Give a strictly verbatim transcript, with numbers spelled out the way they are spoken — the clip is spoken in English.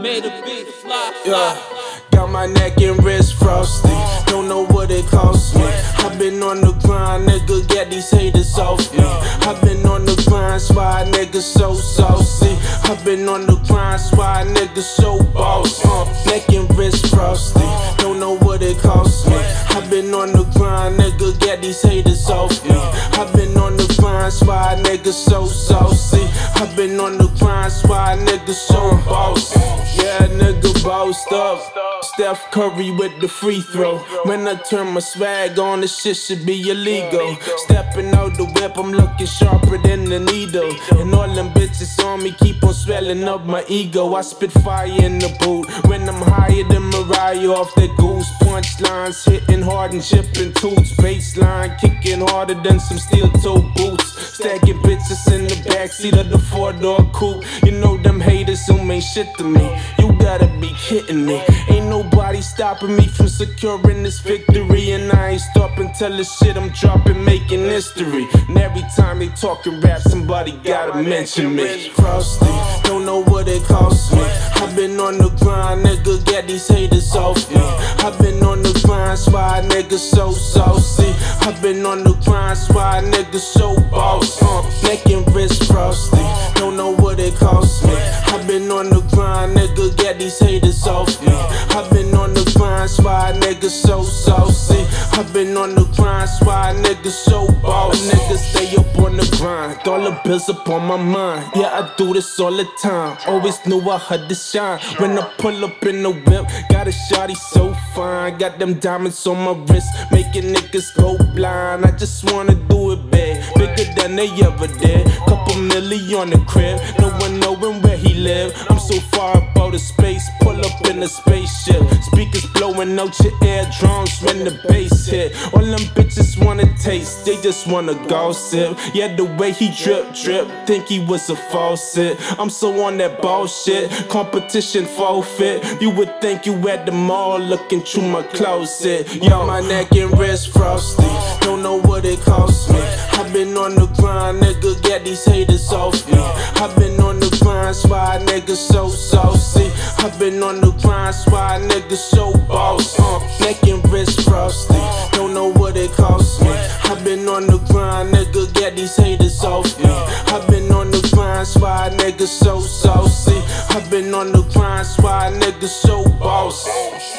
Made a big fly, fly. Yeah, got my neck and wrist frosty. Don't know what it cost me. I've been on the grind, nigga, get these haters off me. I've been on the grind, why niggas so saucy. I've been on the grind, why niggas so boss. Uh, neck and wrist frosty. Don't know what it cost me. I've been on the grind, nigga, get these haters off me. I've been on the grind, why niggas so saucy. I've been on the grind, why niggas so boss. Yeah, nigga bossed up. Steph Curry with the free throw. When I turn my swag on, this shit should be illegal. Stepping out the whip, I'm looking sharper than a needle. And all them bitches on me keep on swelling up my ego. I spit fire in the boot when I'm higher than Mariah off that goose. Punchlines hitting hard and chipping toots. Baseline kicking harder than some steel toe boots. Stacking bitches in the backseat of the four-door coupe. You know them haters who ain't shit to me. You gotta be kidding me. Ain't nobody stopping me from securing this victory. And I ain't stopping till the shit I'm dropping making history. And every time they talking rap, somebody gotta mention me. Frosty, don't know what it cost me. I've been on the grind, nigga, get these haters off me. I've been on the grind, why niggas so saucy. I've been on the grind, why niggas so boss. Uh, neck and wrist frosty, don't know what it cost me. I've been on the grind, nigga, get these haters off me. I've been on the grind, why niggas so saucy. I've been on the grind, why niggas so boss. Niggas stay up on the grind, dollar bills up on my mind. Yeah, I do this all the time. Always knew I had to shine. When I pull up in the whip, got a shawty so fine. Got them diamonds on my wrist, making niggas go blind. I just wanna do it big, bigger than they ever did. Couple million on the crib, no one knowing where he live. I'm so far up out of space, pull up in a spaceship. Speakers blowing out your eardrums when the bass hit. All them bitches wanna taste, they just wanna gossip. Yeah, the way he drip, drip, think he was a faucet. I'm so on that bullshit, competition forfeit. You would think you at the mall looking through my closet. Yo, my neck and wrist frosty, don't know what it cost me. I've been on the grind, nigga, get these haters off me. I've been on the grind, why niggas so saucy. I've been on the grind, why niggas so boss. Uh, neck and wrist frosty, don't know what it cost me. I've been on the grind, nigga, get these haters off me. I've been on the grind, why niggas so saucy. I've been on the grind, why niggas so boss.